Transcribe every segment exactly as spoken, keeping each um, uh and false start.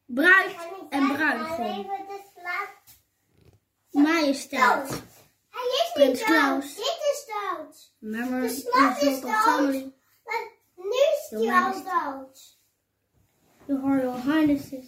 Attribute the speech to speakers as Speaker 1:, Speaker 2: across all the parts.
Speaker 1: bruid en bruidegom. Majesteit.
Speaker 2: Hij is
Speaker 1: Prins
Speaker 2: niet
Speaker 1: Klaus.
Speaker 2: dood. Dit is dood.
Speaker 1: Member
Speaker 2: De slag
Speaker 1: of
Speaker 2: is
Speaker 1: the
Speaker 2: dood.
Speaker 1: family.
Speaker 2: Maar nu is
Speaker 1: Your
Speaker 2: hij al
Speaker 1: Majesty.
Speaker 2: dood.
Speaker 1: The Royal Highnesses.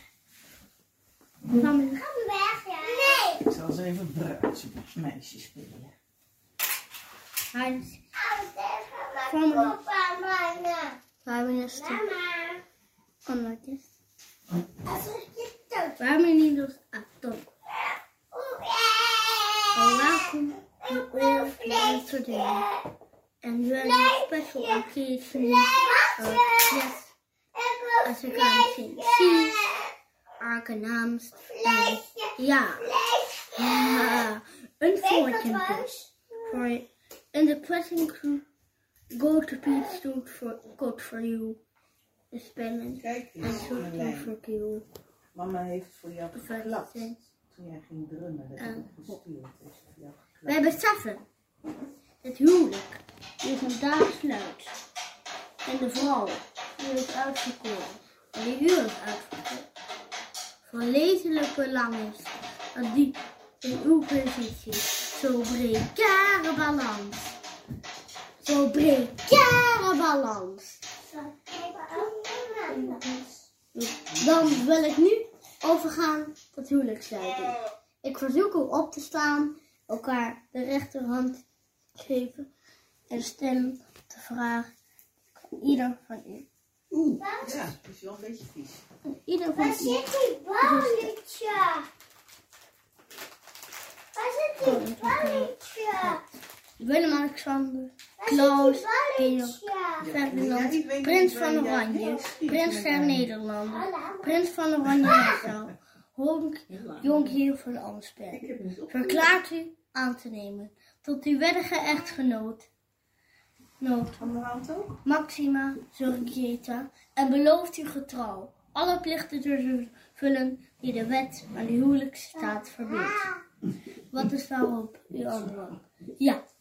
Speaker 1: Family.
Speaker 2: Ga weg, ja. Nee.
Speaker 3: Ik zal eens even bruidsmeisje spelen.
Speaker 1: Highnesses.
Speaker 2: Als tegen
Speaker 1: Family.
Speaker 2: mijn papa, mama.
Speaker 1: Prime Minister.
Speaker 2: Mama.
Speaker 1: Onmatjes.
Speaker 2: Als ik je dood.
Speaker 1: Prime Minister Atom.
Speaker 2: Oeh,
Speaker 1: Oh, welcome to all of you today. And you have a special occasion. Uh, yes, as you can see, see aangenaamst. En ja, ja, unfortunately, for in the pressing crew, go to Pete stood for code for you, the spelling,
Speaker 3: Kijk
Speaker 1: and
Speaker 3: eens,
Speaker 1: so to
Speaker 3: Marlijn.
Speaker 1: for you.
Speaker 3: Mama heeft voor jou geklapt.
Speaker 1: Verder.
Speaker 3: Toen jij ging drummen, dat
Speaker 1: Uh,
Speaker 3: heb ik gestuurd. Dus voor jou
Speaker 1: Wij
Speaker 3: geklapt.
Speaker 1: beseffen het huwelijk die vandaag sluit en de vrouw die is uitgekoren en die u is uitgekoren van wezenlijk belang is dat die in uw positie zo precaire balans, zo precaire balans. Dan wil ik nu overgaan tot huwelijkssluiting. Ik verzoek u op te staan, elkaar de rechterhand te geven en stellen de vraag aan ieder van u.
Speaker 3: Ja, dat is wel een beetje vies.
Speaker 1: En ieder van
Speaker 2: Waar
Speaker 1: u.
Speaker 2: zit die balletje? Waar zit die balletje?
Speaker 1: Willem-Alexander,
Speaker 2: Waar zit
Speaker 1: Klaus,
Speaker 2: die
Speaker 1: Georg,
Speaker 2: balletje?
Speaker 1: Ferdinand,
Speaker 3: Ja, ik weet
Speaker 1: Prins
Speaker 3: niet
Speaker 1: van
Speaker 3: waar jij
Speaker 1: Oranje,
Speaker 3: heel schiet
Speaker 1: Prins
Speaker 3: met
Speaker 1: der
Speaker 3: mij.
Speaker 1: Nederlanden, Prins van Oranje-Nassau, Honk, Jonkheer van Ansberg.
Speaker 3: Ik heb het op.
Speaker 1: Verklaart u aan te nemen tot uw wettige echtgenoot, nood,
Speaker 3: Van de hand ook?
Speaker 1: Maxima Zorgieta, en belooft u getrouw alle plichten te vervullen die de wet aan de huwelijksstaat verbiedt. Wat is daarop uw antwoord? Ja.